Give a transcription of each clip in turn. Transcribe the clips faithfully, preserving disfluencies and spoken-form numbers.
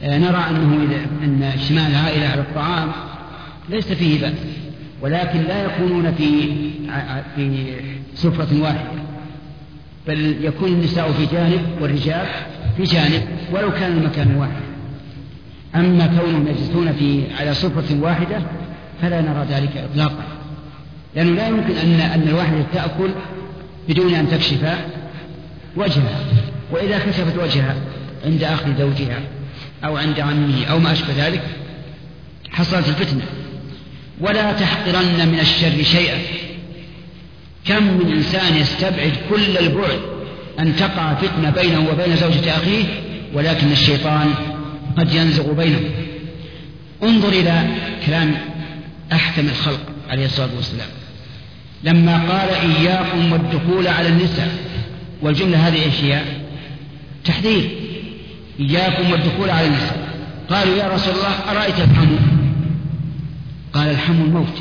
نرى أنه إذا أن اجتماع العائلة على الطعام ليس فيه بأس، ولكن لا يكونون في في سفرة واحدة، بل يكون النساء في جانب والرجال في جانب ولو كان المكان واحد. أما كونهم يجلسون في على سفرة واحدة فلا نرى ذلك إطلاقا، لأنه لا يمكن أن أن الواحدة تأكل بدون أن تكشف وجهها، وإذا كشفت وجهها عند أخذ زوجها أو عند عمه أو ما أشبه ذلك حصلت الفتنة. ولا تحقرن من الشر شيئا، كم من إنسان يستبعد كل البعد أن تقع فتنة بينه وبين زوجة أخيه، ولكن الشيطان قد ينزغ بينهم. انظر إلى كلام أحكم الخلق عليه الصلاة والسلام لما قال إياكم والدخول على النساء، والجملة هذه أشياء تحذير، إياكم والدخول على النساء. قالوا يا رسول الله أرأيت الحمو؟ قال الحمو الموت،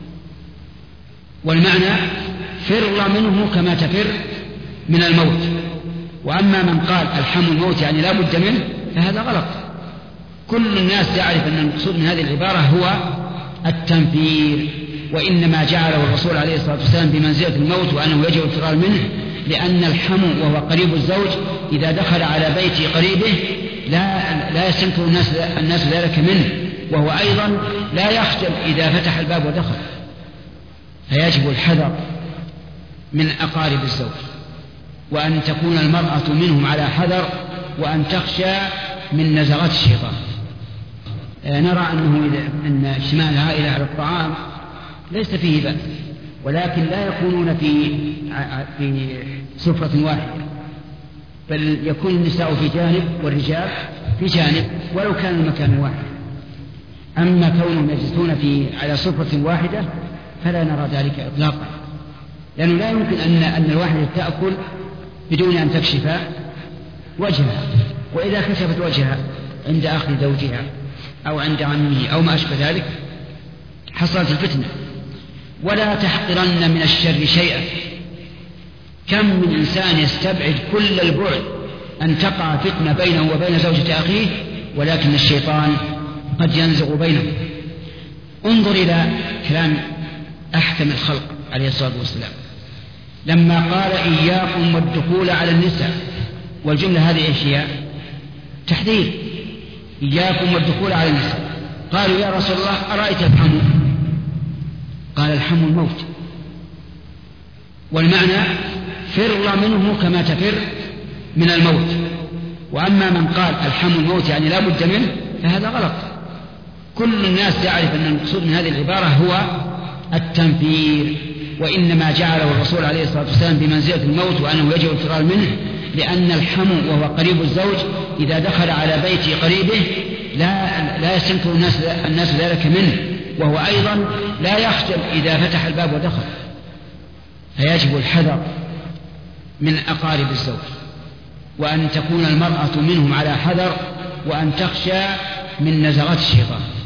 والمعنى فر منه كما تفر من الموت. وأما من قال الحمو الموت يعني لا بد منه فهذا غلط. كل الناس يعرف أن المقصود من هذه العبارة هو التنفير، وإنما جعله الرسول عليه الصلاة والسلام بمنزلة الموت وأنه يجب الفرار منه، لأن الحمو وهو قريب الزوج إذا دخل على بيت قريبه لا, لا يستنكر الناس, الناس ذلك منه، وهو أيضا لا يخجل إذا فتح الباب ودخل. فيجب الحذر من أقارب الزوج، وأن تكون المرأة منهم على حذر، وأن تخشى من نزغات الشيطان. نرى أنه إذا أن اجتماع العائلة على الطعام ليس فيه بأس، ولكن لا يكونون في في سفرة واحدة، بل يكون النساء في جانب والرجال في جانب ولو كان المكان واحد. أما كونهم يجلسون في على سفرة واحدة فلا نرى ذلك إطلاقا، لأنه لا يمكن أن أن الواحدة تأكل بدون أن تكشف وجهها، وإذا كشفت وجهها عند أخذ زوجها أو عند عمه أو ما أشبه ذلك حصلت الفتنة. ولا تحقرن من الشر شيئا، كم من إنسان يستبعد كل البعد أن تقع فتنة بينه وبين زوجة أخيه، ولكن الشيطان قد ينزغ بينهم. انظر إلى كلام أحكم الخلق عليه الصلاة والسلام لما قال إياكم والدخول على النساء، والجملة هذه أشياء تحذير، إياكم والدخول على النساء. قالوا يا رسول الله أرأيت الحمو؟ قال الحمو الموت، والمعنى فر منه كما تفر من الموت. وأما من قال الحمو الموت يعني لا بد منه فهذا غلط. كل الناس يعرف أن المقصود من هذه العبارة هو التنفير، وإنما جعله الرسول عليه الصلاة والسلام بمنزلة الموت وأنه يجب الفرار منه، لأن الحمو وهو قريب الزوج إذا دخل على بيت قريبه لا, لا يستنكر الناس, الناس ذلك منه، وهو أيضا لا يخجل إذا فتح الباب ودخل. فيجب الحذر من أقارب الزوج، وأن تكون المرأة منهم على حذر، وأن تخشى من نزغات الشيطان.